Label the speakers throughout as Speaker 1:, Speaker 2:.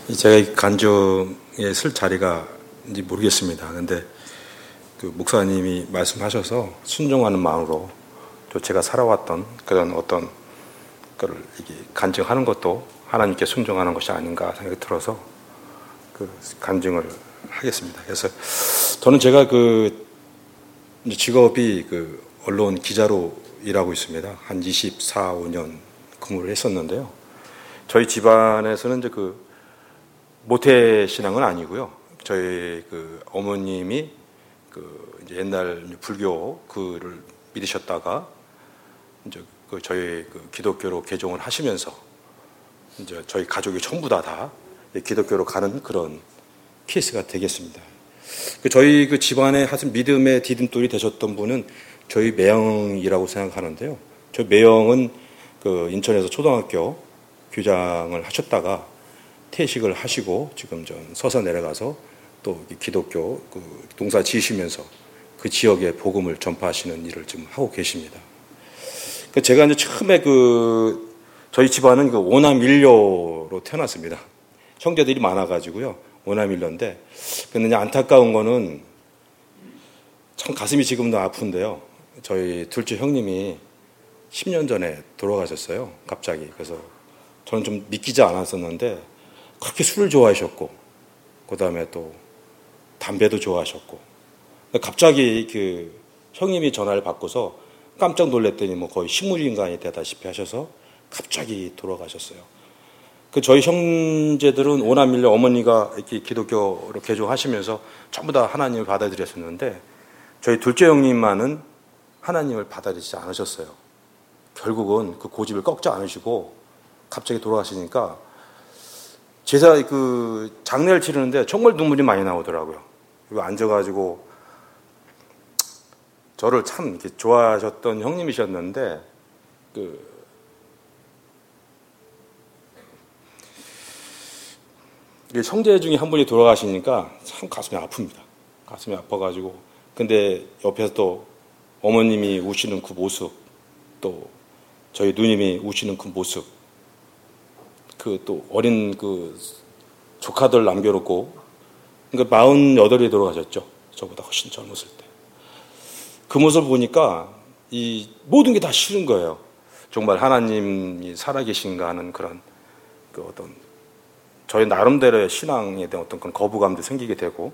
Speaker 1: 제가 이 간증에 쓸 자리가인지 모르겠습니다. 근데 그 목사님이 말씀하셔서 순종하는 마음으로 또 제가 살아왔던 그런 어떤 거를 이게 간증하는 것도 하나님께 순종하는 것이 아닌가 생각이 들어서 그 간증을 하겠습니다. 그래서 저는 제가 그 직업이 그 언론 기자로 일하고 있습니다. 한 24, 5년 근무를 했었는데요. 저희 집안에서는 이제 그 모태 신앙은 아니고요. 저희 그 어머님이 그 이제 옛날 불교 그를 믿으셨다가 이제 그 저희 그 기독교로 개종을 하시면서 이제 저희 가족이 전부 다 기독교로 가는 그런 케이스가 되겠습니다. 그 저희 그 집안의 하여튼 믿음의 디딤돌이 되셨던 분은 저희 매형이라고 생각하는데요. 저희 매형은 그 인천에서 초등학교 교장을 하셨다가 퇴직을 하시고 지금 전 서서 내려가서 또 기독교 그 농사 지으시면서 그 지역에 복음을 전파하시는 일을 지금 하고 계십니다. 제가 이제 처음에 그 저희 집안은 그 오남일녀로 태어났습니다. 형제들이 많아가지고요. 오남일녀인데 근데 안타까운 거는 참 가슴이 지금도 아픈데요. 저희 둘째 형님이 10년 전에 돌아가셨어요. 갑자기. 그래서 저는 좀 믿기지 않았었는데 그렇게 술을 좋아하셨고 그 다음에 또 담배도 좋아하셨고 갑자기 그 형님이 전화를 받고서 깜짝 놀랐더니 뭐 거의 식물인간이 되다시피 하셔서 갑자기 돌아가셨어요. 그 저희 형제들은 오남일녀 어머니가 이렇게 기독교로 개종하시면서 전부 다 하나님을 받아들였었는데 저희 둘째 형님만은 하나님을 받아들이지 않으셨어요. 결국은 그 고집을 꺾지 않으시고 갑자기 돌아가시니까 제사 그 장례를 치르는데 정말 눈물이 많이 나오더라고요. 그리고 앉아가지고 저를 참 이렇게 좋아하셨던 형님이셨는데 형제 중에 한 분이 돌아가시니까 참 가슴이 아픕니다. 가슴이 아파가지고 근데 옆에서 또 어머님이 우시는 그 모습 또 저희 누님이 우시는 그 모습 그 또 어린 그 조카들 남겨놓고 그러니까 48이 돌아가셨죠. 저보다 훨씬 젊었을 때. 그 모습을 보니까 이 모든 게 다 싫은 거예요. 정말 하나님이 살아계신가 하는 그런 그 어떤 저희 나름대로의 신앙에 대한 어떤 그런 거부감도 생기게 되고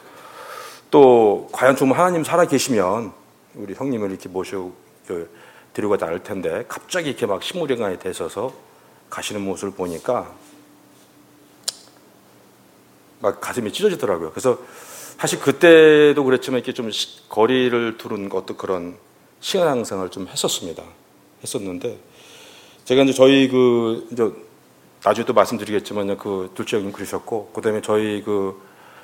Speaker 1: 또 과연 정말 하나님 살아계시면 우리 형님을 이렇게 데리고 나올 텐데 갑자기 이렇게 막 식물인간이 되셔서 가시는 모습을 보니까 막 가슴이 찢어지더라고요. 그래서 사실 그때도 그랬지만 이렇게 좀 거리를 두는 어떤 그런 신앙생활을 좀 했었는데 제가 이제 저희 그 이제 나중에 또 말씀드리겠지만 그 둘째 형님 그러셨고 그다음에 저희 그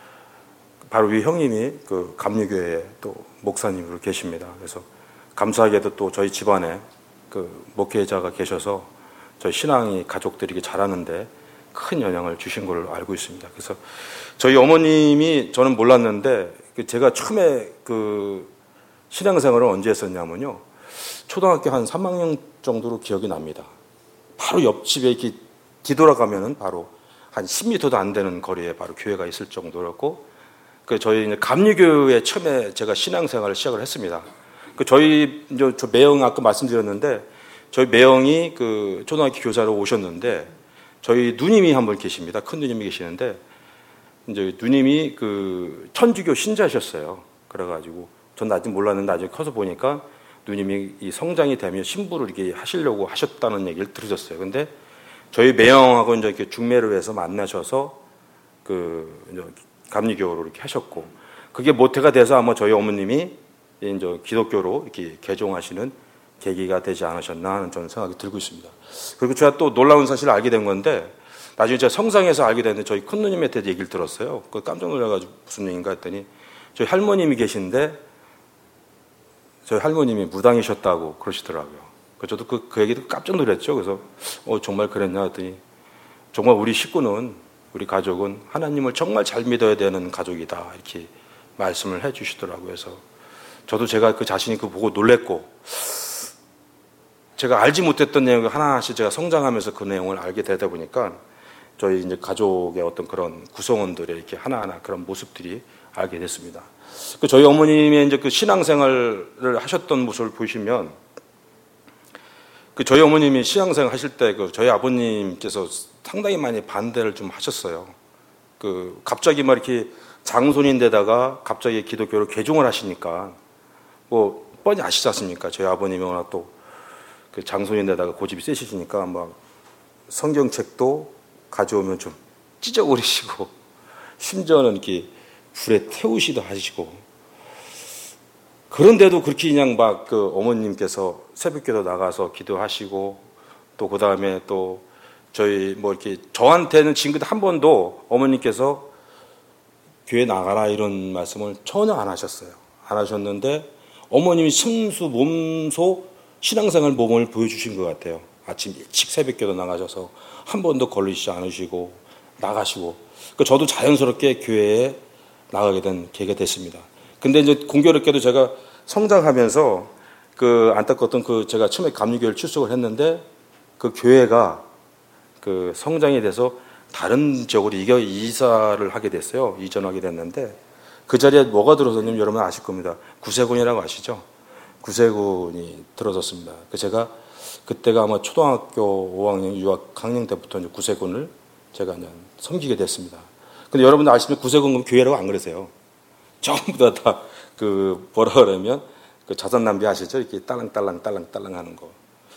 Speaker 1: 바로 위 형님이 그 감리교회에 또 목사님으로 계십니다. 그래서 감사하게도 또 저희 집안에 그 목회자가 계셔서 저희 신앙이 가족들이 자라는데 큰 영향을 주신 걸로 알고 있습니다. 그래서 저희 어머님이 저는 몰랐는데 제가 처음에 그 신앙생활을 언제 했었냐면요. 초등학교 한 3학년 정도로 기억이 납니다. 바로 옆집에 이렇게 뒤돌아가면은 바로 한 10m도 안 되는 거리에 바로 교회가 있을 정도였고 저희 이제 감리교회에 처음에 제가 신앙생활을 시작을 했습니다. 저희 이제 저 매형 아까 말씀드렸는데 저희 매형이 그 초등학교 교사로 오셨는데 저희 누님이 한 분 계십니다. 큰 누님이 계시는데 이제 누님이 그 천주교 신자셨어요. 그래가지고 전 아직 몰랐는데 나중에 커서 보니까 누님이 이 성장이 되면 신부를 이렇게 하시려고 하셨다는 얘기를 들으셨어요. 근데 저희 매형하고 이제 이렇게 중매를 해서 만나셔서 그 이제 감리교로 이렇게 하셨고 그게 모태가 돼서 아마 저희 어머님이 이제 기독교로 이렇게 개종하시는 계기가 되지 않으셨나 하는 저는 생각이 들고 있습니다. 그리고 제가 또 놀라운 사실을 알게 된 건데 나중에 제가 성상에서 알게 됐는데 저희 큰 누님한테 얘기를 들었어요. 깜짝 놀라가지고 무슨 얘기인가 했더니 저희 할머님이 계신데 저희 할머님이 무당이셨다고 그러시더라고요. 그래서 저도 그 얘기 듣고 깜짝 놀랐죠. 그래서 정말 그랬냐 했더니 정말 우리 식구는 우리 가족은 하나님을 정말 잘 믿어야 되는 가족이다 이렇게 말씀을 해 주시더라고요. 그래서 저도 제가 그 자신이 그거 보고 놀랬고 제가 알지 못했던 내용을 하나하나씩 제가 성장하면서 그 내용을 알게 되다 보니까 저희 이제 가족의 어떤 그런 구성원들의 이렇게 하나하나 그런 모습들이 알게 됐습니다. 그 저희 어머님의 이제 그 신앙생활을 하셨던 모습을 보시면 그 저희 어머님이 신앙생활 하실 때 그 저희 아버님께서 상당히 많이 반대를 좀 하셨어요. 그 갑자기 막 이렇게 장손인데다가 갑자기 기독교를 개종을 하시니까 뭐 뻔히 아시지 않습니까? 저희 아버님이 워낙 또 그 장손인데다가 고집이 세시니까 막 성경책도 가져오면 좀 찢어버리시고 심지어는 이렇게 불에 태우시도 하시고 그런데도 그렇게 그냥 막 그 어머님께서 새벽기도 나가서 기도하시고 또 그 다음에 또 저희 뭐 이렇게 저한테는 지금까지 한 번도 어머님께서 교회 나가라 이런 말씀을 전혀 안 하셨어요. 안 하셨는데 어머님이 순수 몸소 신앙생활 모범을 보여주신 것 같아요. 아침 일찍 새벽기도 나가셔서 한 번도 걸리시지 않으시고 나가시고 저도 자연스럽게 교회에 나가게 된 계기가 됐습니다. 근데 이제 공교롭게도 제가 성장하면서 그 안타까웠던 그 제가 처음에 감리교회를 출석을 했는데 그 교회가 그 성장이 돼서 다른 지역으로 이사를 하게 됐어요. 이전하게 됐는데 그 자리에 뭐가 들어섰냐면 여러분 아실 겁니다. 구세군이라고 아시죠? 구세군이 들어섰습니다. 제가 그때가 아마 초등학교 5학년 유학 학년 때부터 이제 구세군을 제가 이제 섬기게 됐습니다. 근데 여러분들 아시면 구세군 교회라고 안 그러세요. 전부 다 그 뭐라 그러면 그 자선 낭비 아시죠? 이렇게 딸랑딸랑 하는 거.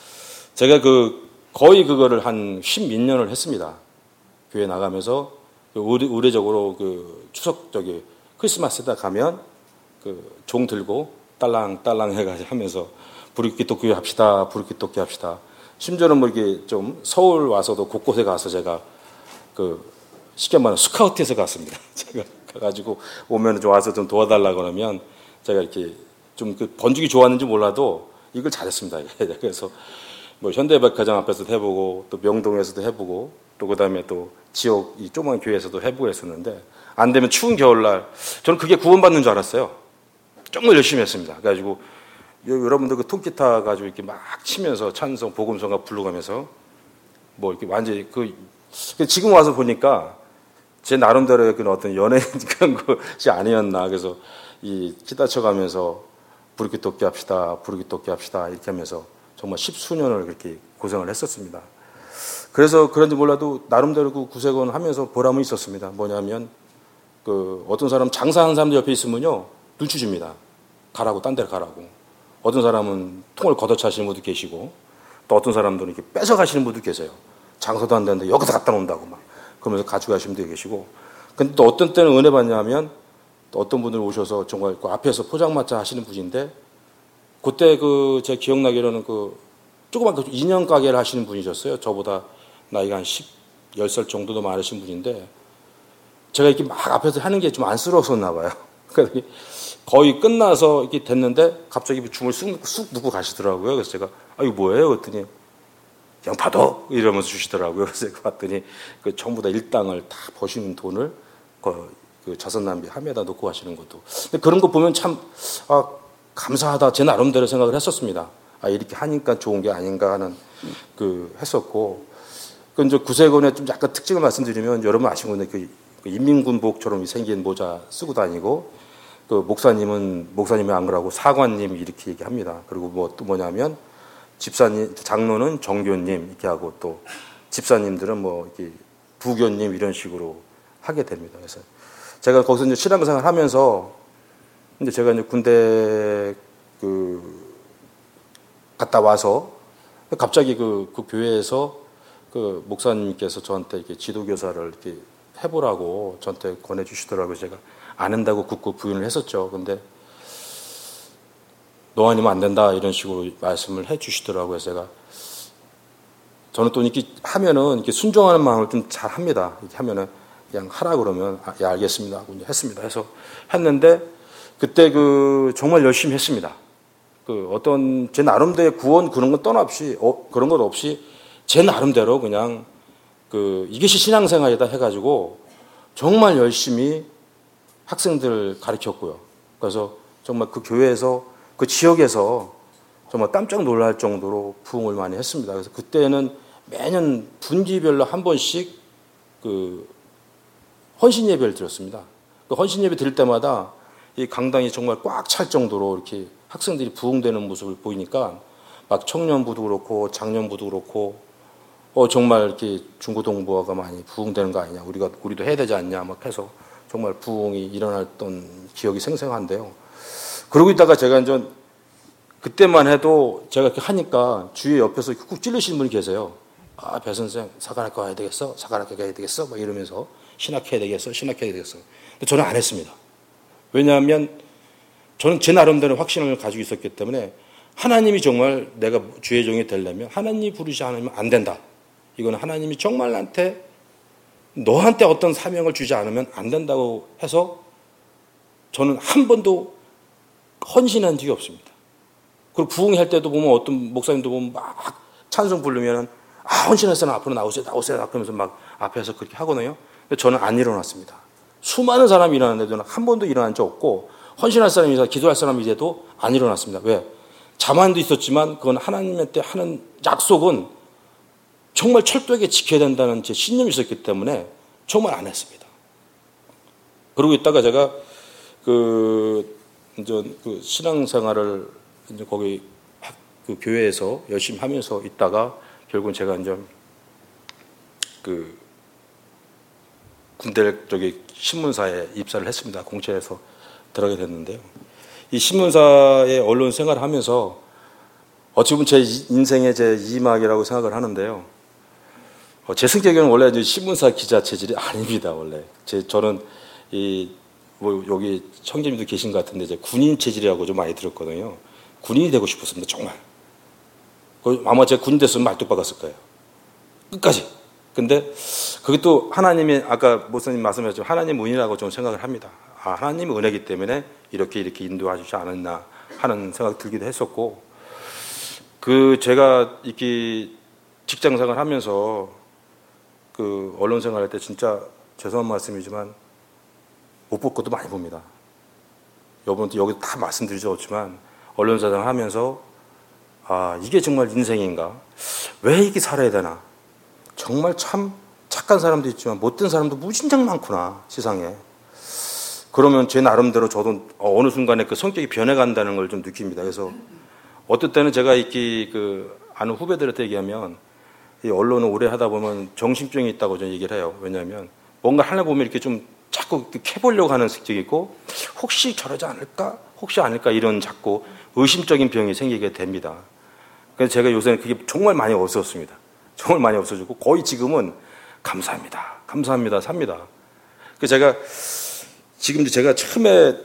Speaker 1: 제가 그 거의 그거를 한 10몇 년을 했습니다. 교회 나가면서 의례적으로 그 추석 크리스마스 때 가면 그 종 들고 딸랑딸랑 해가지고 하면서 부르기독교 합시다. 부르기독교 합시다. 심지어는 뭐 이렇게 좀 서울 와서도 곳곳에 가서 제가 그 쉽게 말하면 스카우트에서 갔습니다. 제가 가가지고 오면 좀 와서 좀 도와달라 그러면 제가 이렇게 좀 그 번죽이 좋았는지 몰라도 이걸 잘했습니다. 그래서 뭐 현대백화점 앞에서도 해보고 또 명동에서도 해보고 또 그다음에 또 지역 이 조그만 교회에서도 해보고 했었는데 안 되면 추운 겨울날 저는 그게 구원받는 줄 알았어요. 정말 열심히 했습니다. 그래가지고 여러분들 그 통기타 가지고 이렇게 막 치면서 찬송 복음성가 부르면서 뭐 이렇게 완전히 지금 와서 보니까 제 나름대로의 그런 어떤 연예인 그런 것이 아니었나. 그래서 이 기타 쳐가면서 부르기독교 합시다, 부르기독교 합시다 이렇게 하면서 정말 10수년을 그렇게 고생을 했었습니다. 그래서 그런지 몰라도 나름대로 그 구세군 하면서 보람은 있었습니다. 뭐냐면 그 어떤 사람 장사하는 사람들 옆에 있으면요 눈치 줍니다. 가라고 딴 데로 가라고. 어떤 사람은 통을 걷어차시는 분도 계시고 또 어떤 사람들은 이렇게 뺏어 가시는 분도 계세요. 장사도 안 되는데 여기다 갖다 놓는다고 막 그러면서 가지고 가시는 분도 계시고. 근데 또 어떤 때는 은혜 받냐면 또 어떤 분들 오셔서 정말 그 앞에서 포장마차 하시는 분인데 그때 그 제가 기억나기로는 그 조그만 그 인형 가게를 하시는 분이셨어요. 저보다 나이가 한 10살 정도도 많으신 분인데 제가 이렇게 막 앞에서 하는 게 좀 안쓰러웠었나 봐요. 그러니까 거의 끝나서 이렇게 됐는데 갑자기 줌을 쑥 누고 가시더라고요. 그래서 제가 이거 뭐예요? 그랬더니 그냥 받아 이러면서 주시더라고요. 그래서 봤더니 그 전부 다 일당을 다 버시는 돈을 그 자선 낭비 함에다 놓고 가시는 것도. 근데 그런 거 보면 참 감사하다 제 나름대로 생각을 했었습니다. 이렇게 하니까 좋은 게 아닌가 하는 했었고. 그 이제 구세군의 좀 약간 특징을 말씀드리면 여러분 아시는 건데 그 인민군복처럼 생긴 모자 쓰고 다니고 그 목사님이 안 그러고 사관님 이렇게 얘기합니다. 그리고 뭐 또 뭐냐면 집사님 장로는 정교님 이렇게 하고 또 집사님들은 뭐 이렇게 부교님 이런 식으로 하게 됩니다. 그래서 제가 거기서 이제 신앙생활 하면서 이제 제가 이제 군대 갔다 와서 갑자기 그 교회에서 그 목사님께서 저한테 이렇게 지도교사를 이렇게 해보라고 저한테 권해주시더라고요. 제가 안 한다고 굳고 부인을 했었죠. 근데 너 아니면 안 된다 이런 식으로 말씀을 해주시더라고요. 저는 또 이렇게 하면은 이렇게 순종하는 마음을 좀 잘 합니다. 이렇게 하면은 그냥 하라 그러면 예 알겠습니다 하고 이제 했습니다. 해서 했는데 그때 정말 열심히 했습니다. 어떤 제 나름대로의 구원 그런 건 떠나없이 그런 것 없이 제 나름대로 그냥 이것이 신앙생활이다 해가지고 정말 열심히 학생들 가르쳤고요. 그래서 정말 그 교회에서 그 지역에서 정말 깜짝 놀랄 정도로 부흥을 많이 했습니다. 그래서 그때는 매년 분기별로 한 번씩 그 헌신 예배를 드렸습니다. 그 헌신 예배 드릴 때마다 이 강당이 정말 꽉 찰 정도로 이렇게 학생들이 부흥되는 모습을 보이니까 막 청년부도 그렇고 장년부도 그렇고 정말 이렇게 중고등부가 많이 부흥되는 거 아니냐, 우리도 해야 되지 않냐 막 해서 정말 부흥이 일어났던 기억이 생생한데요. 그러고 있다가 제가 이제 그때만 해도 제가 이렇게 하니까 주위에 옆에서 꾹 찔르시는 분이 계세요. 아, 배 선생 사관학교 가야 되겠어? 사관학교 가야 되겠어? 막 이러면서 신학해야 되겠어? 신학해야 되겠어? 근데 저는 안 했습니다. 왜냐하면 저는 제 나름대로 확신을 가지고 있었기 때문에 하나님이 정말 내가 주의 종이 되려면 하나님이 부르지 않으면 안 된다. 이거는 하나님이 정말 너한테 어떤 사명을 주지 않으면 안 된다고 해서 저는 한 번도 헌신한 적이 없습니다. 그리고 부흥할 때도 보면 어떤 목사님도 보면 막 찬송 부르면은 헌신했어요. 앞으로 나오세요. 그러면서 막 앞에서 그렇게 하거든요. 근데 저는 안 일어났습니다. 수많은 사람이 일어났는데도 한 번도 일어난 적 없고 헌신할 사람이라 기도할 사람이라도 안 일어났습니다. 왜? 자만도 있었지만 그건 하나님한테 하는 약속은 정말 철저하게 지켜야 된다는 제 신념이 있었기 때문에 정말 안 했습니다. 그러고 있다가 제가 그 신앙생활을 이제 거기 그 교회에서 열심히 하면서 있다가 결국은 제가 이제 그 군대 쪽에 신문사에 입사를 했습니다. 공채에서 들어가게 됐는데요. 이 신문사의 언론 생활을 하면서 어찌 보면 제 인생의 제 2막이라고 생각을 하는데요. 제 성격은 원래 이제 신문사 기자 체질이 아닙니다. 원래 저는 여기 형제님도 계신 것 같은데 이제 군인 체질이라고 좀 많이 들었거든요. 군인이 되고 싶었습니다. 정말. 아마 제가 군인 됐으면 말뚝 박았을 거예요. 끝까지. 근데 그게 또 하나님의 아까 목사님 말씀하셨지만 하나님 은혜라고 좀 생각을 합니다. 하나님의 은혜이기 때문에 이렇게 인도하시지 않았나 하는 생각이 들기도 했었고, 제가 이렇게 직장 생활 하면서 그 언론 생활할 때 진짜 죄송한 말씀이지만 못 볼 것도 많이 봅니다. 여러분한테 여기 다 말씀드리지만 언론 생활 하면서 이게 정말 인생인가? 왜 이렇게 살아야 되나? 정말 참 착한 사람도 있지만 못된 사람도 무진장 많구나, 세상에. 그러면 제 나름대로 저도 어느 순간에 그 성격이 변해간다는 걸 좀 느낍니다. 그래서 어떨 때는 제가 이렇게 아는 후배들한테 얘기하면 이 언론을 오래 하다 보면 정신병이 있다고 저는 얘기를 해요. 왜냐하면 뭔가 하려 보면 이렇게 좀 자꾸 캐보려고 하는 성격이 있고 혹시 저러지 않을까? 혹시 아닐까? 이런 자꾸 의심적인 병이 생기게 됩니다. 그래서 제가 요새는 그게 정말 많이 없어졌습니다. 정말 많이 없어지고 거의 지금은 감사합니다 삽니다. 그래서 제가 처음에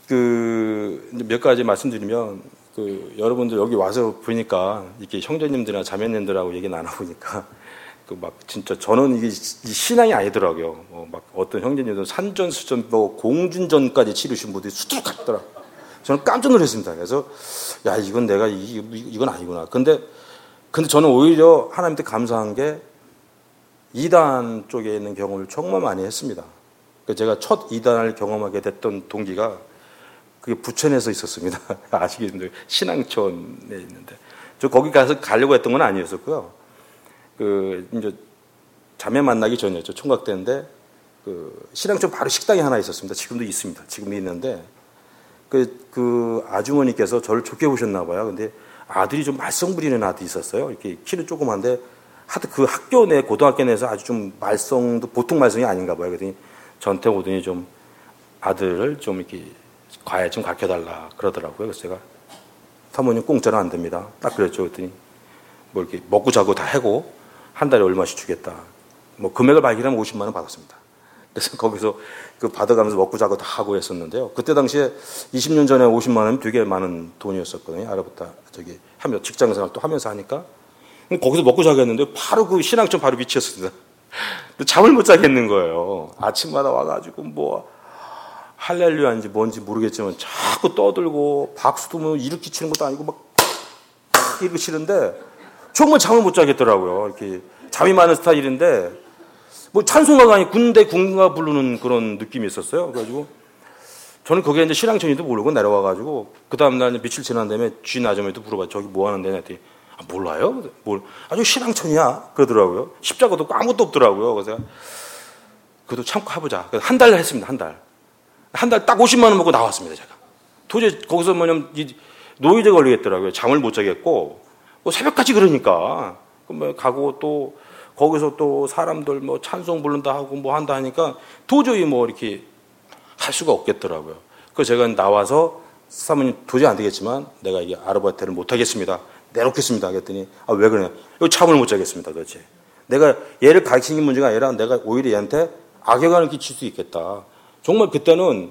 Speaker 1: 몇 가지 말씀드리면 여러분들 여기 와서 보니까 이렇게 형제님들이나 자매님들하고 얘기 나눠보니까 진짜 저는 이게 신앙이 아니더라고요. 막 어떤 형제님들은 산전수전 공준전까지 치르신 분들이 수두룩 갔더라고요. 저는 깜짝 놀랐습니다. 그래서 이건 내가 이건 아니구나. 근데 저는 오히려 하나님한테 감사한 게 이단 쪽에 있는 경험을 정말 많이 했습니다. 제가 첫 이단을 경험하게 됐던 동기가 그게 부천에서 있었습니다. 아시겠는데 신앙촌에 있는데 저 거기 가려고 했던 건 아니었었고요. 이제 자매 만나기 전이었죠. 총각 때인데 신앙촌 바로 식당이 하나 있었습니다. 지금도 있습니다. 지금도 있는데 그 아주머니께서 저를 좋게 보셨나 봐요. 근데 아들이 좀 말썽 부리는 아들이 있었어요. 이렇게 키는 조그만데 하여튼 그 학교 내 고등학교 내에서 아주 좀 말썽도 보통 말썽이 아닌가 봐요. 그랬더니 저한테 오더니 좀 아들을 좀 이렇게 과외 좀 가르쳐달라 그러더라고요. 그래서 제가 사모님 공짜는 안 됩니다. 딱 그랬죠. 그랬더니 이렇게 먹고 자고 다 하고 한 달에 얼마씩 주겠다. 금액을 발견하면 50만 원 받았습니다. 그래서 거기서 받아가면서 먹고 자고 다 하고 했었는데요. 그때 당시에 20년 전에 50만 원이면 되게 많은 돈이었었거든요. 알아보다 하면서 직장 생활 또 하면서 하니까 거기서 먹고 자고 했는데 바로 그 신앙촌 바로 밑이었습니다. 잠을 못 자겠는 거예요. 아침마다 와가지고 할렐루야인지 뭔지 모르겠지만 자꾸 떠들고 박수도 이렇게 치는 것도 아니고 막 이렇게 치는데 정말 잠을 못 자겠더라고요. 이렇게 잠이 많은 스타일인데 찬송가가 아니 군가 부르는 그런 느낌이 있었어요. 그래가지고 저는 거기에 이제 신앙촌인도 모르고 내려와가지고 그 다음날 며칠 지난 다음에 주인 아줌마한테 물어봐. 저기 뭐 하는데? 했더니 몰라요? 아주 신앙촌이야 그러더라고요. 십자가도 없고 아무것도 없더라고요. 그래서 그래도 참고 해보자. 한 달 했습니다. 한 달. 한 달 딱 50만 원 먹고 나왔습니다. 제가. 도저히 거기서 뭐냐면 노이즈 걸리겠더라고요. 잠을 못 자겠고 뭐 새벽까지 그러니까 뭐 가고 또 거기서 또 사람들 뭐 찬송 부른다 하고 뭐 한다 하니까 도저히 뭐 이렇게 할 수가 없겠더라고요. 그래서 제가 나와서 사모님 도저히 안 되겠지만 내가 이게 아르바이트를 못 하겠습니다. 내놓겠습니다. 그랬더니 아, 왜 그러냐? 이거 잠을 못 자겠습니다. 도대체. 내가 얘를 가르치는 문제가 아니라 내가 오히려 얘한테 악영향을 끼칠 수 있겠다. 정말 그때는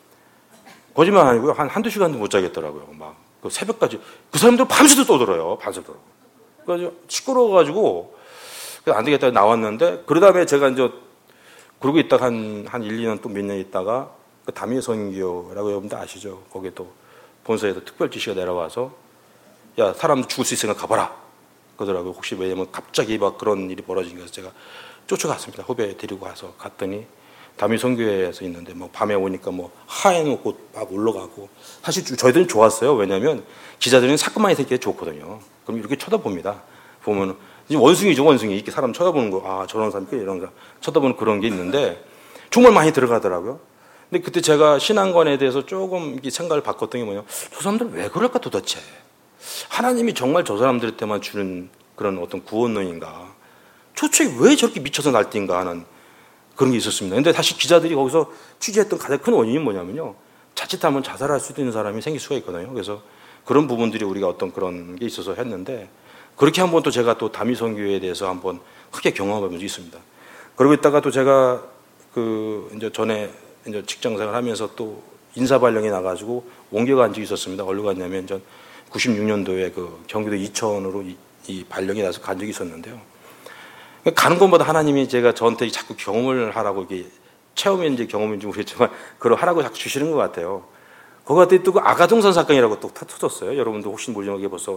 Speaker 1: 거짓말 아니고요. 한두 시간도 못 자겠더라고요. 막 그 새벽까지. 그 사람들 밤새도 떠들어요. 밤새도. 그래서 시끄러워가지고 안 되겠다 나왔는데 그 다음에 제가 이제 그러고 있다가 한 1, 2년 또 몇 년 있다가 그 담임선교라고 여러분들 아시죠? 거기에 또 본사에서 특별 지시가 내려와서 야, 사람 죽을 수 있으니까 가봐라. 그러더라고요. 혹시 왜냐면 갑자기 막 그런 일이 벌어진 거서 제가 쫓아갔습니다. 후배 데리고 가서 갔더니 담임선교회에서 있는데 뭐 밤에 오니까 뭐 하해놓고 막 올라가고 사실 저희들은 좋았어요. 왜냐하면 기자들은 사건만이 생기게 좋거든요. 그럼 이렇게 쳐다봅니다. 보면 원숭이죠, 원숭이. 이렇게 사람 쳐다보는 거. 아, 저런 사람, 이런 사람 쳐다보는 그런 게 있는데 정말 많이 들어가더라고요. 근데 그때 제가 신앙관에 대해서 조금 생각을 바꿨던 게 뭐냐. 저 사람들은 왜 그럴까 도대체. 하나님이 정말 저 사람들한테만 주는 그런 어떤 구원론인가. 도대체 왜 저렇게 미쳐서 날뛴가 하는 그런 게 있었습니다. 근데 사실 기자들이 거기서 취재했던 가장 큰 원인이 뭐냐면요. 자칫하면 자살할 수도 있는 사람이 생길 수가 있거든요. 그래서 그런 부분들이 우리가 어떤 그런 게 있어서 했는데 그렇게 한번 또 제가 또 담임선교회에 대해서 한번 크게 경험한 적이 있습니다. 그러고 있다가 또 제가 이제 전에 이제 직장생활 하면서 또 인사발령이 나가지고 옮겨간 적이 있었습니다. 어디로 갔냐면 전 96년도에 그 경기도 이천으로 이 발령이 나서 간 적이 있었는데요. 가는 것보다 하나님이 제가 저한테 자꾸 경험을 하라고 이게 체험인지 경험인지 모르겠지만 그걸 하라고 자꾸 주시는 것 같아요. 거기 갔더니 또 그 아가동산 사건이라고 또 터졌어요. 여러분도 혹시 모르지만 이게 벌써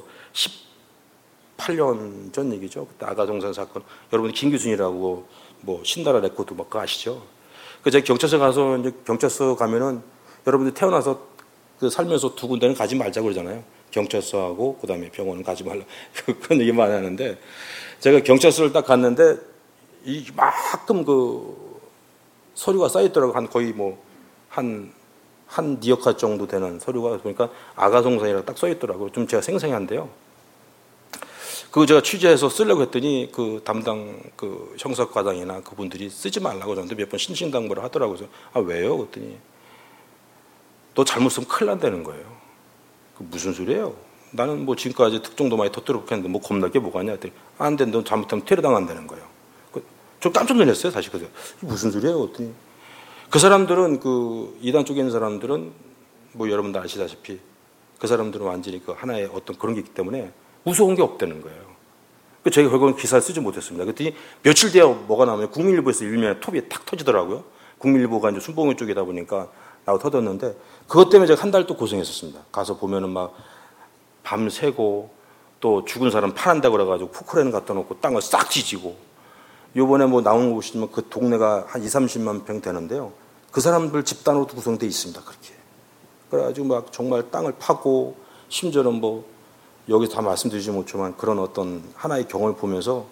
Speaker 1: 18년 전 얘기죠. 그때 아가동산 사건. 여러분 김규순이라고 뭐 신나라 레코드 막 그거 아시죠? 그 제가 경찰서 가서 이제 경찰서 가면은 여러분들 태어나서 그 살면서 두 군데는 가지 말자고 그러잖아요. 경찰서하고 그다음에 병원은 가지 말라. 그런 얘기만 하는데 제가 경찰서를 딱 갔는데 이만큼 그 서류가 쌓여있더라고요. 한 거의 뭐 한 니어카 정도 되는 서류가 보니까 아가동산이라고 딱 써있더라고요. 좀 제가 생생한데요. 그거 제가 취재해서 쓰려고 했더니 그 담당 그 형사과장이나 그분들이 쓰지 말라고 저한테 몇 번 신신당부를 하더라고요. 그래서 아, 왜요? 그랬더니 너 잘못 쓰면 큰일 난다는 거예요. 그 무슨 소리예요? 나는 뭐 지금까지 특종도 많이 터뜨려놓고 했는데 뭐 겁날 게 뭐가 있냐 했더니 안 돼, 너 잘못하면 테러당한다는 거예요. 저 깜짝 놀랐어요, 사실. 그래서 무슨 소리예요? 그랬더니 그 사람들은 그 이단 쪽에 있는 사람들은 뭐 여러분도 아시다시피 그 사람들은 완전히 그 하나의 어떤 그런 게 있기 때문에 무서운 게 없다는 거예요. 제가 결국은 기사를 쓰지 못했습니다. 그랬더니 며칠 뒤에 뭐가 나오면 국민일보에서 일면에 톱이 탁 터지더라고요. 국민일보가 이제 순봉이 쪽이다 보니까 나고 터졌는데 그것 때문에 제가 한 달 또 고생했었습니다. 가서 보면은 막 밤새고 또 죽은 사람 파란다고 그래가지고 포크레인 갖다 놓고 땅을 싹 뒤지고 요번에 뭐 나온 거 보시면 그 동네가 한 2, 30만 평 되는데요. 그 사람들 집단으로도 구성되어 있습니다. 그렇게. 그래가지고 막 정말 땅을 파고 심지어는 뭐 여기 다 말씀드리지 못지만 그런 어떤 하나의 경험을 보면서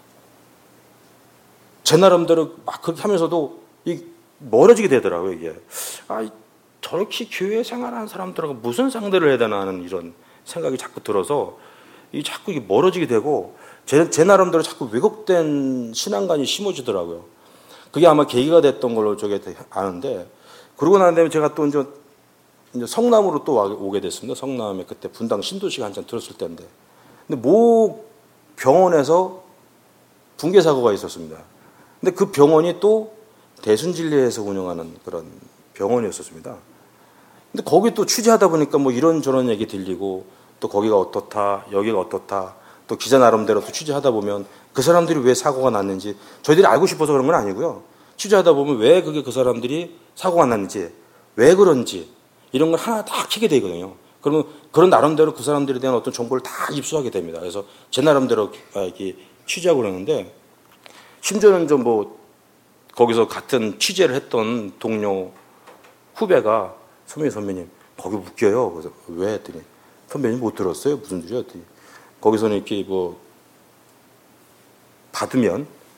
Speaker 1: 제 나름대로 막 그렇게 하면서도 멀어지게 되더라고요, 이게. 아, 저렇게 교회 생활하는 사람들하고 무슨 상대를 해야 되나 하는 이런 생각이 자꾸 들어서 자꾸 이게 멀어지게 되고 제 나름대로 자꾸 왜곡된 신앙관이 심어지더라고요. 그게 아마 계기가 됐던 걸로 저게 아는데 그러고 난 다음에 제가 또 이제 성남으로 또 오게 됐습니다. 성남에 그때 분당 신도시가 한참 들었을 때인데 근데 모 병원에서 붕괴 사고가 있었습니다. 근데 그 병원이 또 대순진리에서 운영하는 그런 병원이었었습니다. 근데 거기 또 취재하다 보니까 뭐 이런저런 얘기 들리고 또 거기가 어떻다, 여기가 어떻다, 또 기자 나름대로 또 취재하다 보면 그 사람들이 왜 사고가 났는지 저희들이 알고 싶어서 그런 건 아니고요. 취재하다 보면 왜 그게 그 사람들이 사고가 났는지, 왜 그런지 이런 걸 하나 다 캐게 되거든요. 그러면 그런 나름대로 그 사람들에 대한 어떤 정보를 다 입수하게 됩니다. 그래서 제 나름대로 이렇게 취재하고 그러는데 심지어는 좀 뭐 거기서 같은 취재를 했던 동료 후배가 선배님 거기 웃겨요. 그래서 왜 했더니 선배님 못 들었어요? 무슨 소리야? 했더니 거기서는 이렇게 뭐 받으면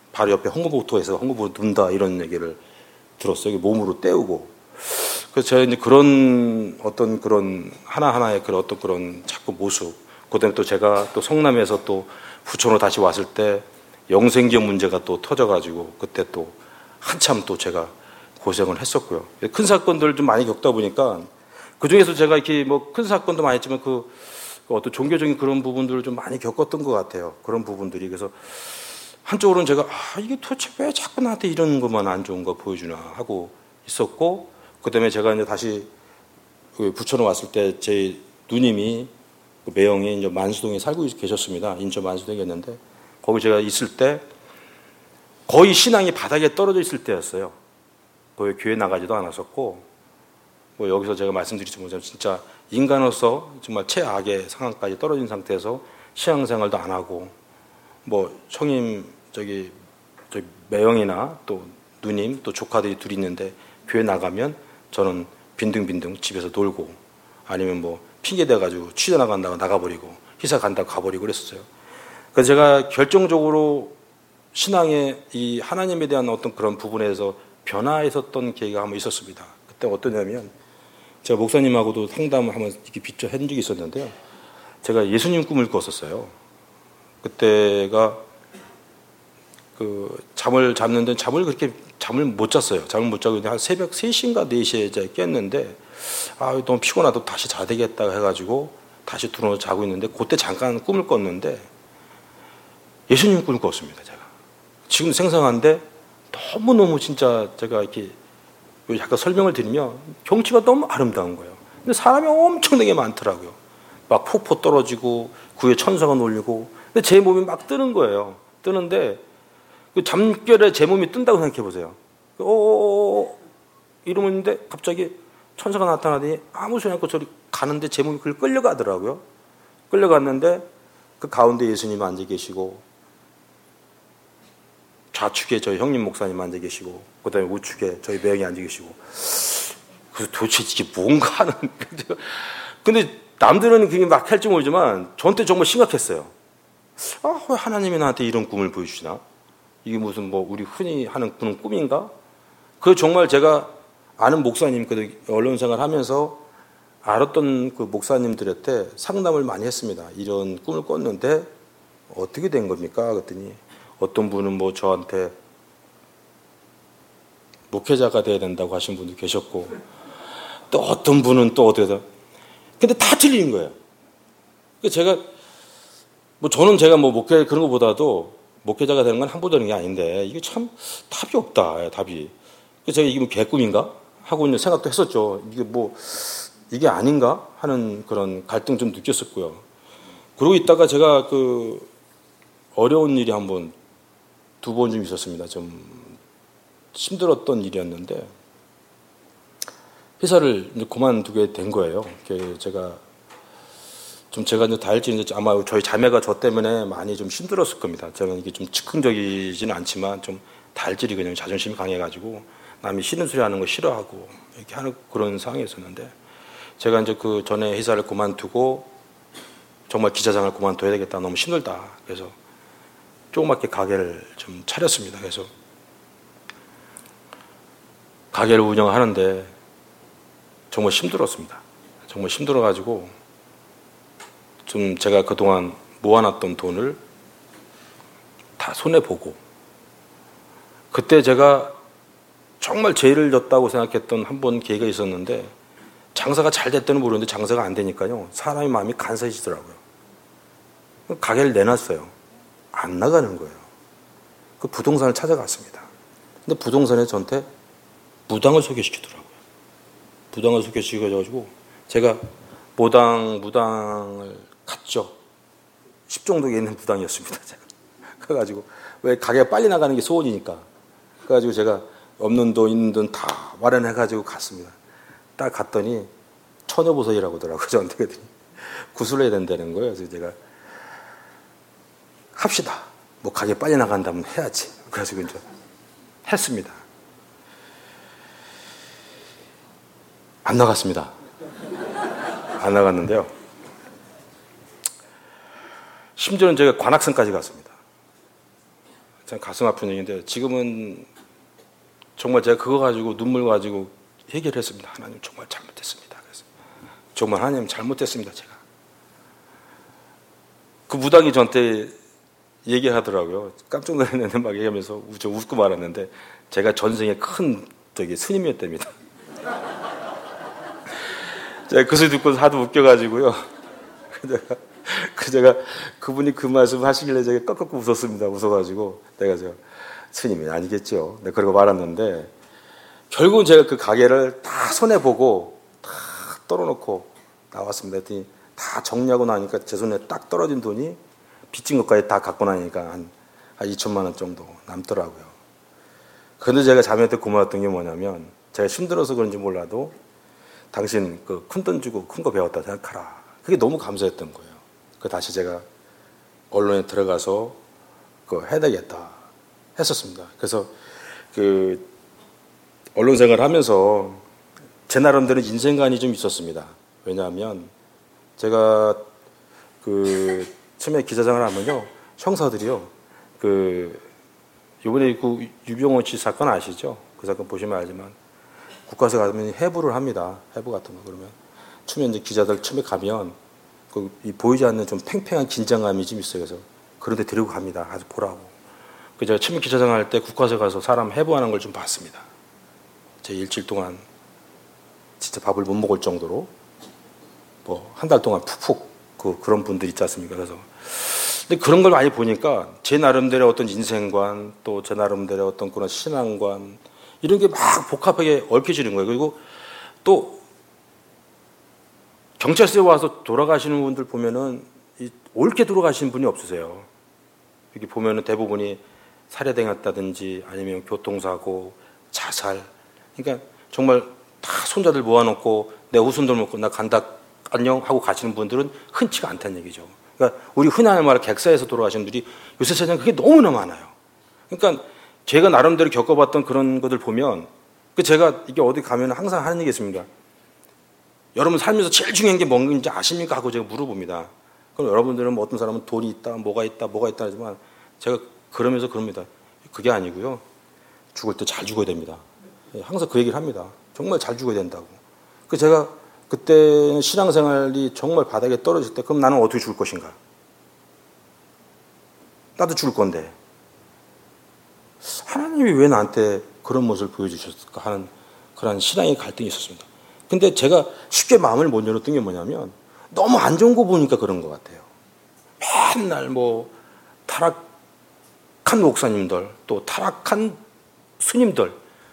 Speaker 1: 바로 옆에 홍보복도에서 홍보복도 둔다 이런 얘기를 들었어요. 몸으로 때우고. 그래서 제가 이제 그런 어떤 그런 하나하나의 그런 어떤 그런 자꾸 모습, 그다음에 또 제가 또 성남에서 또 부천으로 다시 왔을 때 영생기업 문제가 또 터져가지고 그때 또 한참 또 제가 고생을 했었고요. 큰 사건들 좀 많이 겪다 보니까 그 중에서 제가 이렇게 뭐 큰 사건도 많이 했지만 그 어떤 종교적인 그런 부분들을 좀 많이 겪었던 것 같아요. 그런 부분들이. 그래서 한쪽으로는 제가 이게 도대체 왜 자꾸 나한테 이런 것만 안 좋은 거 보여주나 하고 있었고, 그 다음에 제가 이제 다시 부천에 왔을 때 제 누님이 매형이 이제 만수동에 살고 계셨습니다. 인천 만수동이었는데 거기 제가 있을 때 거의 신앙이 바닥에 떨어져 있을 때였어요. 거의 교회 나가지도 않았었고, 뭐 여기서 제가 말씀드리지 못하면 진짜 인간으로서 정말 최악의 상황까지 떨어진 상태에서 신앙생활도 안 하고, 뭐 형님 저기 매형이나 또 누님 또 조카들이 둘이 있는데 교회 나가면 저는 빈둥빈둥 집에서 놀고, 아니면 뭐 핑계 대가지고 취재 나간다고 나가버리고 희사 간다고 가버리고 그랬었어요. 그래서 제가 결정적으로 신앙의 이 하나님에 대한 어떤 그런 부분에서 변화했었던 계기가 한번 있었습니다. 그때 어떠냐면 제가 목사님하고도 상담을 한번 이렇게 한 적이 있었는데요. 제가 예수님 꿈을 꿨었어요. 그때가 그 잠을 잤는데 잠을 못 잤어요. 잠을 못 자고 한 새벽 3시인가 4시에 제가 깼는데 너무 피곤하다 다시 자야 되겠다 해가지고 다시 들어서 자고 있는데 그때 잠깐 꿈을 꿨는데 예수님 꿈을 꿨습니다. 제가 지금 생생한데 너무너무 진짜 제가 이렇게 약간 설명을 드리면 경치가 너무 아름다운 거예요. 근데 사람이 엄청나게 많더라고요. 막 폭포 떨어지고 구에 천사가 놀리고, 근데 제 몸이 막 뜨는 거예요. 뜨는데 그 잠결에 제 몸이 뜬다고 생각해 보세요. 이러는데 갑자기 천사가 나타나더니 아무 소리 없고 저리 가는데 제 몸이 그걸 끌려가더라고요. 끌려갔는데 그 가운데 예수님 앉아 계시고, 좌측에 저희 형님 목사님 앉아 계시고, 그 다음에 우측에 저희 매형이 앉아 계시고, 그래서 도대체 이게 뭔가 하는. 근데 남들은 그게 막 할지 모르지만 저한테 정말 심각했어요. 왜 하나님이 나한테 이런 꿈을 보여주시나? 이게 무슨 뭐 우리 흔히 하는 그런 꿈인가? 그 정말 제가 아는 목사님, 그 언론 생활 하면서 알았던 그 목사님들한테 상담을 많이 했습니다. 이런 꿈을 꿨는데 어떻게 된 겁니까? 그랬더니 어떤 분은 뭐 저한테 목회자가 돼야 된다고 하신 분도 계셨고, 또 어떤 분은 또 어떻게, 근데 다 틀린 거예요. 제가 뭐 저는 제가 뭐 목회 그런 것보다도 목회자가 되는 건 함부로 되는 게 아닌데 이게 참 답이 없다. 답이. 그래서 제가 이게 뭐 개꿈인가 하고 있는 생각도 했었죠. 이게 뭐 이게 아닌가 하는 그런 갈등 좀 느꼈었고요. 그러고 있다가 제가 그 어려운 일이 한번 2번 좀 있었습니다. 좀 힘들었던 일이었는데 회사를 이제 그만두게 된 거예요. 제가 이제 다할지 아마 저희 자매가 저 때문에 많이 좀 힘들었을 겁니다. 제가 이게 좀 즉흥적이지는 않지만 좀 다할질이 그냥 자존심이 강해가지고 남이 싫은 소리 하는 거 싫어하고 이렇게 하는 그런 상황이었었는데, 제가 이제 그 전에 회사를 그만두고 정말 기자장을 그만둬야 되겠다, 너무 힘들다. 그래서 조그맣게 가게를 좀 차렸습니다. 그래서 가게를 운영하는데 정말 힘들었습니다. 정말 힘들어가지고 좀 제가 그동안 모아놨던 돈을 다 손해보고, 그때 제가 정말 죄를 졌다고 생각했던 한 번 기회가 있었는데, 장사가 잘 됐다는 모르는데 장사가 안 되니까요 사람의 마음이 간사해지더라고요. 가게를 내놨어요. 안 나가는 거예요. 그 부동산을 찾아갔습니다. 근데 부동산에 저한테 무당을 소개시키더라고요. 무당을 소개시켜가지고 제가 무당을 갔죠. 10정도에 있는 무당이었습니다. 제가. 그래가지고 왜 가게가 빨리 나가는 게 소원이니까. 그래가지고 제가 없는 돈 있는 돈 다 마련해가지고 갔습니다. 딱 갔더니 처녀보살이라고 하더라고요. 저한테. 그랬더니 구슬을 해야 된다는 거예요. 그래서 제가 합시다. 뭐 가게 빨리 나간다면 해야지. 그래가지고 이제 했습니다. 안 나갔습니다. 안 나갔는데요. 심지어는 제가 관악산까지 갔습니다. 참 가슴 아픈 얘기인데 지금은 정말 제가 그거 가지고 눈물 가지고 해결했습니다. 하나님 정말 잘못했습니다. 그래서 정말 하나님 잘못했습니다. 제가 그 무당이 저한테 얘기하더라고요. 깜짝 놀랐는데 막 얘기하면서 웃고 말았는데 제가 전생에 큰 스님이었답니다. 제가 그 소리 듣고 하도 웃겨가지고요. 제가 그분이 그 말씀 하시길래 제가 꺽꺽 웃었습니다. 웃어가지고 내가 스님이 아니겠죠. 네, 그러고 말았는데 결국은 제가 그 가게를 다 손해보고 다 떨어놓고 나왔습니다. 했더니 다 정리하고 나니까 제 손에 딱 떨어진 돈이 빚진 것까지 다 갖고 나니까 한 2천만 원 정도 남더라고요. 그런데 제가 자매한테 고마웠던 게 뭐냐면 제가 힘들어서 그런지 몰라도 당신 그 큰 돈 주고 큰 거 배웠다 생각하라. 그게 너무 감사했던 거예요. 다시 제가 언론에 들어가서 해야 되겠다 했었습니다. 그래서 언론 생활을 하면서 제 나름대로 인생관이 좀 있었습니다. 왜냐하면 제가 처음에 기자생활을 하면요, 형사들이요, 이번에 유병원 씨 사건 아시죠? 그 사건 보시면 알지만 국가서 가면 해부를 합니다. 해부 같은 거. 그러면 처음에 이제 기자들 처음에 가면 이 보이지 않는 좀 팽팽한 긴장감이 좀 있어요. 그래서 그런데 데리고 갑니다. 아주 보라고. 제가 처음에 기자생활 때 국가서 가서 사람 해부하는 걸 좀 봤습니다. 제 일주일 동안 진짜 밥을 못 먹을 정도로 한 달 동안 푹푹 그런 분들 있지 않습니까? 그래서 근데 그런 걸 많이 보니까 제 나름대로 어떤 인생관 또 제 나름대로 어떤 그런 신앙관 이런 게 막 복합하게 얽혀지는 거예요. 그리고 또 경찰서에 와서 돌아가시는 분들 보면은 옳게 돌아가시는 분이 없으세요. 이렇게 보면은 대부분이 살해당했다든지 아니면 교통사고, 자살. 그러니까 정말 다 손자들 모아놓고 내 후손들 먹고 나 간다 안녕 하고 가시는 분들은 흔치가 않다는 얘기죠. 그러니까 우리 흔히 하는 말 객사에서 돌아가시는 분들이 요새 세상에 그게 너무나 많아요. 그러니까 제가 나름대로 겪어봤던 그런 것들 보면 제가 이게 어디 가면 항상 하는 얘기 있습니다. 여러분 살면서 제일 중요한 게 뭔지 아십니까? 하고 제가 물어봅니다. 그럼 여러분들은 어떤 사람은 돈이 있다, 뭐가 있다 하지만 제가 그러면서 그럽니다. 그게 아니고요. 죽을 때 잘 죽어야 됩니다. 항상 그 얘기를 합니다. 정말 잘 죽어야 된다고. 제가 그때 신앙생활이 정말 바닥에 떨어질 때 그럼 나는 어떻게 죽을 것인가? 나도 죽을 건데 하나님이 왜 나한테 그런 모습을 보여주셨을까 하는 그런 신앙의 갈등이 있었습니다. 근데 제가 쉽게 마음을 못 열었던 게 뭐냐면 너무 안 좋은 거 보니까 그런 것 같아요. 맨날 타락한 목사님들 또 타락한 스님들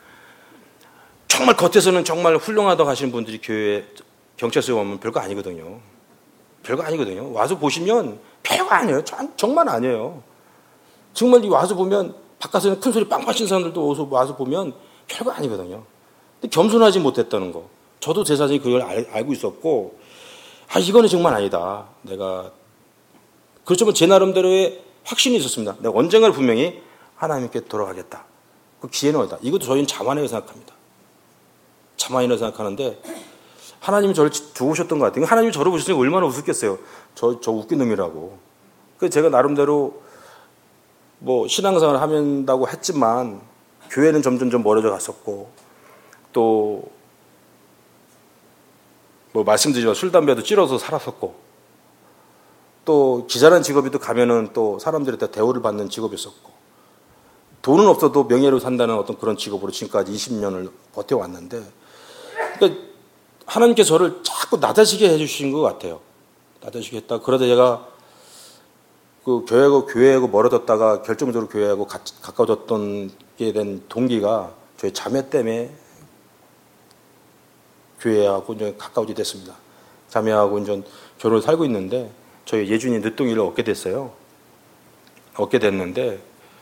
Speaker 1: 정말 겉에서는 정말 훌륭하다고 하시는 분들이 교회에 경찰서에 오면 별거 아니거든요. 별거 아니거든요. 와서 보시면 별거 아니에요. 정말 아니에요. 정말 와서 보면 바깥에서는 큰 소리 빵빵 치는 사람들도 와서 보면 별거 아니거든요. 근데 겸손하지 못했다는 거. 저도 제 자신이 그걸 알고 있었고 이거는 정말 아니다. 내가 그렇지만 제 나름대로의 확신이 있었습니다. 내가 언젠가는 분명히 하나님께 돌아가겠다. 그 기회는 어디다. 이것도 저희는 자만이라고 생각합니다. 자만이라고 생각하는데 하나님이 저를 좋으셨던 것 같아요. 하나님이 저를 보셨으니 얼마나 웃었겠어요. 저 웃긴 놈이라고. 그래서 제가 나름대로 신앙생활을 한다고 했지만 교회는 점점 좀 멀어져 갔었고 또 말씀드리지만 술, 담배도 찌러서 살았었고 또 기자라는 직업이 또 가면은 또 사람들한테 대우를 받는 직업이었었고 돈은 없어도 명예로 산다는 어떤 그런 직업으로 지금까지 20년을 버텨왔는데 그러니까 하나님께서 저를 자꾸 낮아지게 해주신 것 같아요. 낮아지게 했다. 그러다 제가 교회하고 멀어졌다가 결정적으로 교회하고 가까워졌던 게 된 동기가 저희 자매 때문에 교회하고 이제 가까워지게 됐습니다. 자매하고 이제 결혼을 살고 있는데 저희 예준이 늦둥이를 얻게 됐어요. 얻게 됐는데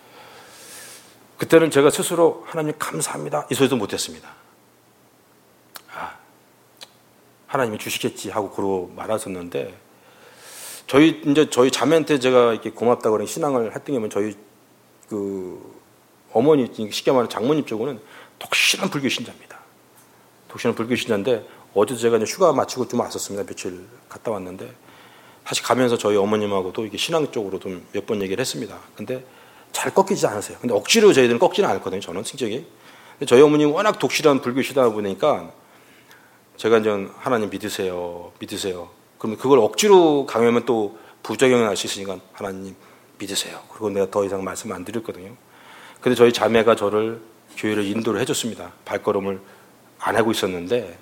Speaker 1: 그때는 제가 스스로 하나님 감사합니다 이 소리도 못했습니다. 하나님이 주시겠지 하고 그러고 말았었는데 저희 자매한테 제가 이렇게 고맙다고 그런 신앙을 했던 게 뭐냐면 저희 어머니 쉽게 말하면 장모님 쪽은 독실한 불교 신자입니다. 독실한 불교 신자인데 어제도 제가 이제 휴가 마치고 좀 왔었습니다. 며칠 갔다 왔는데 다시 가면서 저희 어머님하고도 이게 신앙 쪽으로 좀 몇 번 얘기를 했습니다. 근데 잘 꺾이지 않으세요. 근데 억지로 저희들은 꺾지는 않거든요. 저는 성격이. 근데 저희 어머님은 워낙 독실한 불교시다 보니까 제가 이제 하나님 믿으세요. 그러면 그걸 억지로 강요하면 또 부작용이 날 수 있으니까 하나님 믿으세요. 그리고 내가 더 이상 말씀 안 드렸거든요. 근데 저희 자매가 저를 교회를 인도를 해줬습니다. 발걸음을 안 하고 있었는데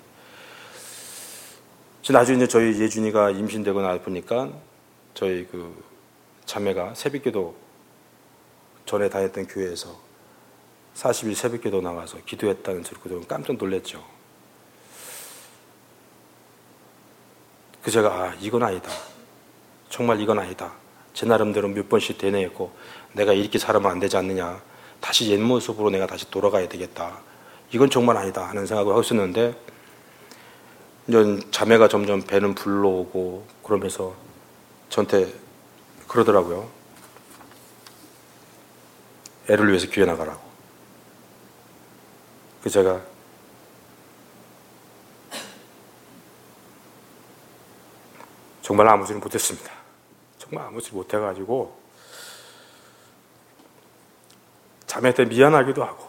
Speaker 1: 나중에 이제 저희 예준이가 임신되고 나 보니까 저희 그 자매가 새벽기도 전에 다녔던 교회에서 40일 새벽기도 나와서 기도했다는 소리 듣고 깜짝 놀랐죠. 그 제가 이건 아니다. 정말 이건 아니다. 제 나름대로 몇 번씩 되뇌었고 내가 이렇게 살아면 안 되지 않느냐. 다시 옛 모습으로 내가 다시 돌아가야 되겠다. 이건 정말 아니다 하는 생각을 하고 있었는데 이제 자매가 점점 배는 불러오고 그러면서 저한테 그러더라고요. 애를 위해서 교회 나가라고. 그 제가 정말 아무 소리 못했습니다. 정말 아무 소리 못해가지고 자매한테 미안하기도 하고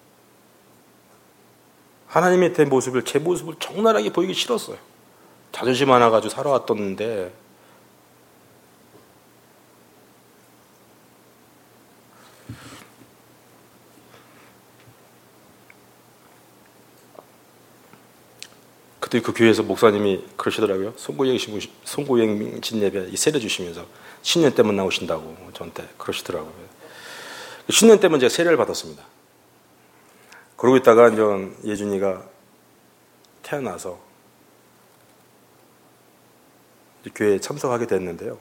Speaker 1: 하나님의 제 모습을 적나라하게 보이기 싫었어요. 자존심 하나 가지고 살아왔던데 그때 그 교회에서 목사님이 그러시더라고요. 송구행 진예배 세례 주시면서 신년 때만 나오신다고 저한테 그러시더라고요. 신년 때만 제가 세례를 받았습니다. 그러고 있다가 이제 예준이가 태어나서 교회에 참석하게 됐는데요.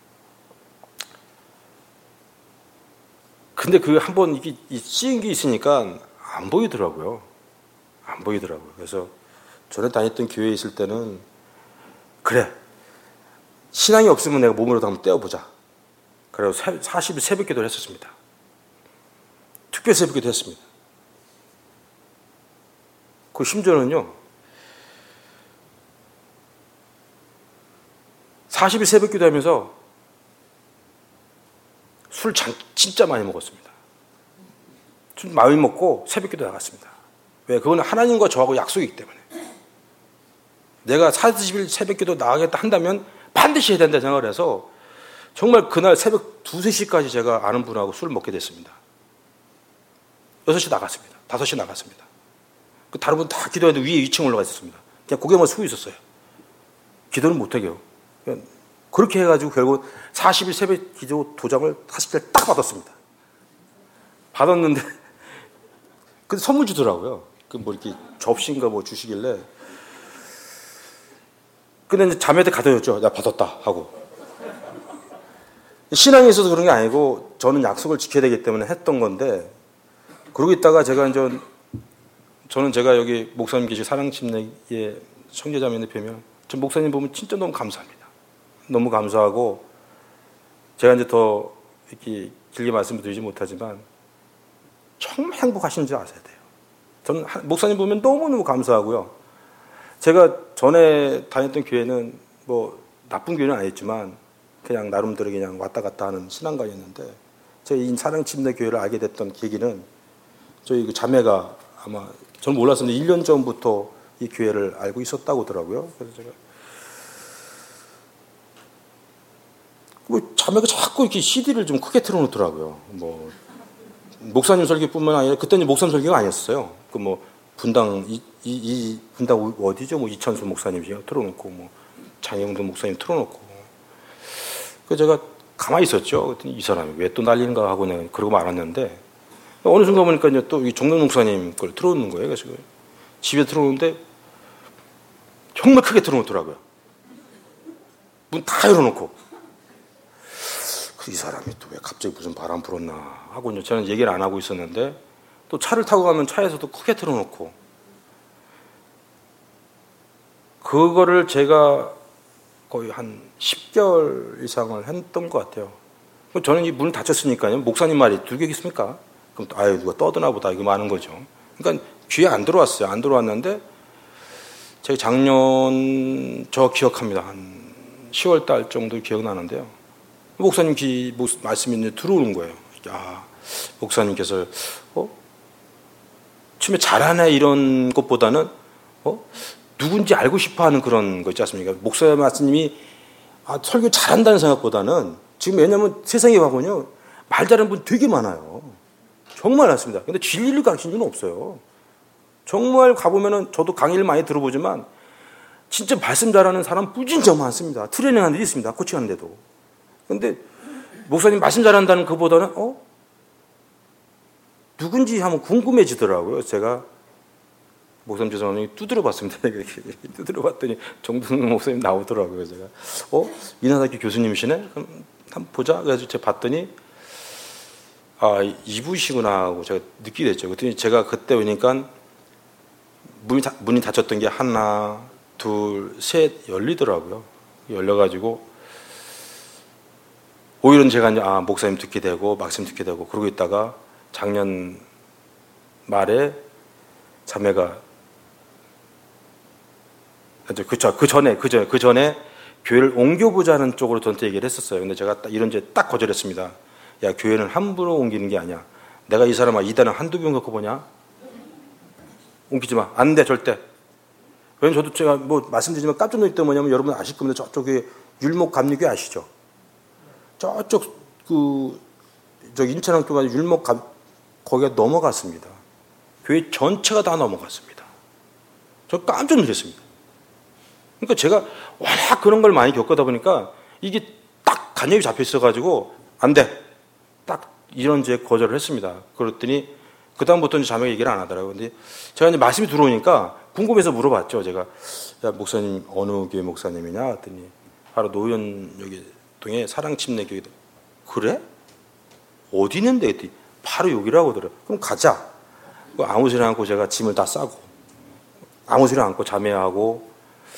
Speaker 1: 근데 그 한번 이게 씌인 게 있으니까 안 보이더라고요. 그래서 전에 다녔던 교회에 있을 때는 그래 신앙이 없으면 내가 몸으로도 한번 떼어보자. 그래서 40일 새벽 기도를 했었습니다. 특별 새벽 기도 했습니다. 그 심지어는요 40일 새벽 기도 하면서 술 진짜 많이 먹었습니다. 술 많이 먹고 새벽 기도 나갔습니다. 왜? 그거는 하나님과 저하고 약속이기 때문에. 내가 40일 새벽 기도 나가겠다 한다면 반드시 해야 된다 생각을 해서 정말 그날 새벽 2, 3시까지 제가 아는 분하고 술을 먹게 됐습니다. 6시 나갔습니다. 5시 나갔습니다. 그 다른 분 다 기도했는데 위에 2층 올라가 있었습니다. 그냥 고개만 숙이고 있었어요. 기도는 못하게요. 그렇게 해가지고 결국 40일 새벽 기도 도장을 40일 딱 받았습니다. 받았는데 근데 선물 주더라고요. 그 뭐 이렇게 접시인가 뭐 주시길래 근데 이제 자매한테 가져줬죠. 나 받았다 하고. 신앙에 있어서 그런 게 아니고 저는 약속을 지켜야 되기 때문에 했던 건데 그러고 있다가 제가 이제 저는 제가 여기 목사님 계신 사랑침례의 청계자매인데 뵈면 저 목사님 보면 진짜 너무 감사합니다. 너무 감사하고 제가 이제 더 이렇게 길게 말씀드리지 못하지만 정말 행복하신 줄 아셔야 돼요. 저는 목사님 보면 너무너무 감사하고요. 제가 전에 다녔던 교회는 뭐 나쁜 교회는 아니었지만 그냥 나름대로 그냥 왔다 갔다 하는 신앙가였는데 저희 이 사랑침례 교회를 알게 됐던 계기는 저희 그 자매가 아마 저는 몰랐었는데 1년 전부터 이 교회를 알고 있었다고 하더라고요. 그래서 제가 뭐 자매가 자꾸 이렇게 CD를 좀 크게 틀어놓더라고요. 뭐 목사님 설교뿐만 아니라 그때는 목사님 설교가 아니었어요. 그 뭐 분당 이 분당 어디죠? 뭐 이천수 목사님이요 틀어놓고 뭐 장영돈 목사님 틀어놓고 그 제가 가만히 있었죠. 그랬더니 이 사람이 왜 또 난리인가 하고 내가 그러고 말았는데 어느 순간 보니까 이제 또 이 정동 목사님 걸 틀어놓는 거예요. 그래서 집에 틀어놓는데 정말 크게 틀어놓더라고요. 문 다 열어놓고 이 사람이 또 왜 갑자기 무슨 바람 불었나 하고 이제 저는 얘기를 안 하고 있었는데 또 차를 타고 가면 차에서도 크게 틀어놓고 그거를 제가 거의 한 10개월 이상을 했던 것 같아요. 저는 이 문을 닫혔으니까요. 목사님 말이 들겠습니까? 그럼 아유 누가 떠드나 보다 이거 많은 거죠. 그러니까 귀에 안 들어왔어요. 안 들어왔는데 제가 작년 저 기억합니다. 한 10월 달 정도 기억나는데요. 목사님 말씀이 이제 들어오는 거예요. 아, 목사님께서 처음에 잘하네 이런 것보다는 누군지 알고 싶어하는 그런 거 있지 않습니까? 목사 말씀이 설교 잘한다는 생각보다는 지금 왜냐하면 세상에 가보면요 말 잘하는 분 되게 많아요. 정말 많습니다. 근데 진리를 가르친 분은 없어요. 정말 가보면은 저도 강의를 많이 들어보지만 진짜 말씀 잘하는 사람 무진장 많습니다. 트레이닝하는 데도 있습니다. 코칭하는데도. 근데 목사님 말씀 잘한다는 그보다는 누군지 한번 궁금해지더라고요. 제가 목사님 죄송합니다. 두드려 봤습니다. 두드려 봤더니 정동영 목사님 나오더라고요. 제가 인하대학교 교수님이시네? 그럼 한번 보자. 그래서 제가 봤더니 이분이시구나 하고 제가 느끼게 됐죠. 그랬더니 제가 그때 오니까 문이 닫혔던 게 하나, 둘, 셋 열리더라고요. 열려가지고 오히려 제가 이제 목사님 듣게 되고 말씀 듣게 되고 그러고 있다가 작년 말에 자매가 그 전에 교회를 옮겨보자는 쪽으로 저한테 얘기를 했었어요. 근데 제가 이런 제 딱 거절했습니다. 야, 교회는 함부로 옮기는 게 아니야. 내가 이 사람아 이단을 한두 번 겪어 보냐? 옮기지 마. 안 돼, 절대. 왜냐면 저도 제가 말씀드리지만 깜짝 놀랐던 게 뭐냐면 여러분 아실 겁니다. 저쪽에 율목감리교회 아시죠? 저쪽 인천항 쪽에 거기가 넘어갔습니다. 교회 전체가 다 넘어갔습니다. 저 깜짝 놀랐습니다. 그러니까 제가 워낙 그런 걸 많이 겪다 보니까 이게 딱 간엽이 잡혀 있어가지고 안 돼. 딱 이런 제 거절을 했습니다. 그랬더니 그다음부터는 자매가 얘기를 안 하더라고요. 근데 제가 이제 말씀이 들어오니까 궁금해서 물어봤죠. 제가 야, 목사님 어느 교회 목사님이냐? 했더니 바로 노현 여기 동에 사랑침례교회. 그래? 어디 있는데? 했더니 바로 여기라고 하더라고요. 그럼 가자. 아무 소리 않고 제가 짐을 다 싸고 아무 소리 않고 자매하고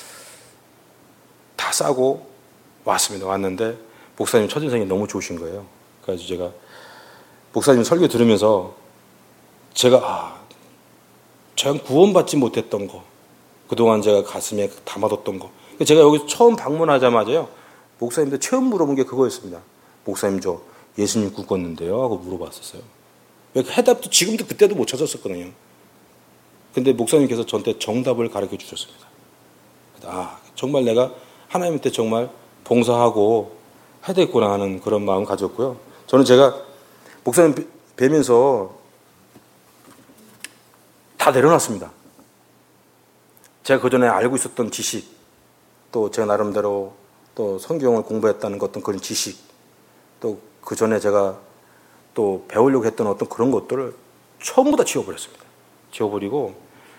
Speaker 1: 다 싸고 왔습니다. 왔는데 목사님 첫인상이 너무 좋으신 거예요. 그래서 제가 목사님 설교 들으면서 제가 구원받지 못했던 거 그동안 제가 가슴에 담아뒀던 거 제가 여기 처음 방문하자마자요 목사님한테 처음 물어본 게 그거였습니다. 목사님 저 예수님 꿈꿨는데요 하고 물어봤었어요. 해답도 지금도 그때도 못 찾았었거든요. 근데 목사님께서 저한테 정답을 가르쳐 주셨습니다. 정말 내가 하나님한테 정말 봉사하고 해야 되겠구나 하는 그런 마음 가졌고요. 저는 제가 목사님 뵈면서 다 내려놨습니다. 제가 그전에 알고 있었던 지식, 또 제가 나름대로 또 성경을 공부했다는 어떤 그런 지식, 또 그전에 제가 또 배우려고 했던 어떤 그런 것들을 전부 다 지워버렸습니다. 지워버리고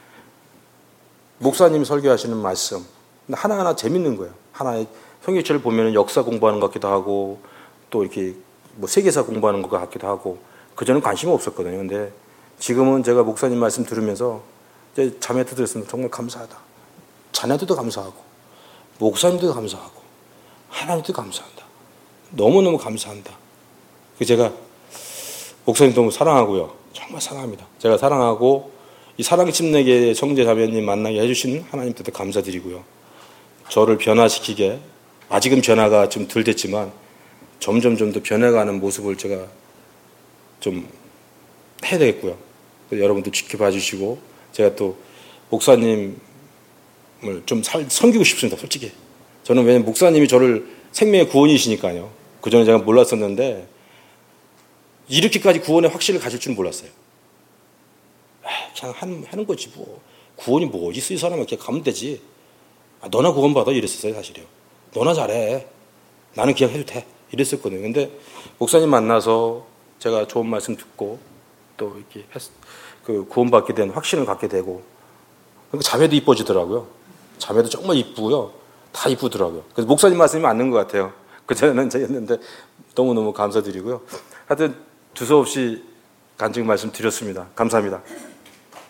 Speaker 1: 목사님이 설교하시는 말씀 하나하나 재밌는 거예요. 하나의 성경책을 보면 역사 공부하는 것 같기도 하고 또 이렇게 세계사 공부하는 것 같기도 하고 그전엔 관심이 없었거든요. 근데 지금은 제가 목사님 말씀 들으면서 자매한테 들었습니다. 정말 감사하다. 자녀들도 감사하고 목사님도 감사하고 하나님도 감사한다. 너무너무 감사한다. 제가 목사님 너무 사랑하고요. 정말 사랑합니다. 제가 사랑하고 이 사랑침례계 성제 자매님 만나게 해주신 하나님께도 감사드리고요. 저를 변화시키게 아직은 변화가 좀 덜 됐지만 점점 더 변해가는 모습을 제가 좀 해야 되겠고요. 여러분도 지켜봐 주시고 제가 또 목사님을 좀 섬기고 싶습니다. 솔직히 저는 왜냐면 목사님이 저를 생명의 구원이시니까요. 그전에 제가 몰랐었는데 이렇게까지 구원의 확신을 가질 줄은 몰랐어요. 그냥 하는 거지 뭐. 구원이 뭐 어디 있어 이 사람은 그냥 가면 되지. 너나 구원받아 이랬었어요 사실이요. 너나 잘해. 나는 그냥 해도 돼. 이랬었거든요. 근데 목사님 만나서 제가 좋은 말씀 듣고 또 이렇게 구원받게 된 확신을 갖게 되고 그러니까 자매도 이뻐지더라고요. 자매도 정말 이쁘고요. 다 이쁘더라고요. 그래서 목사님 말씀이 맞는 것 같아요. 그전에는 저였는데 너무너무 감사드리고요. 하여튼 두서없이 간증 말씀 드렸습니다. 감사합니다.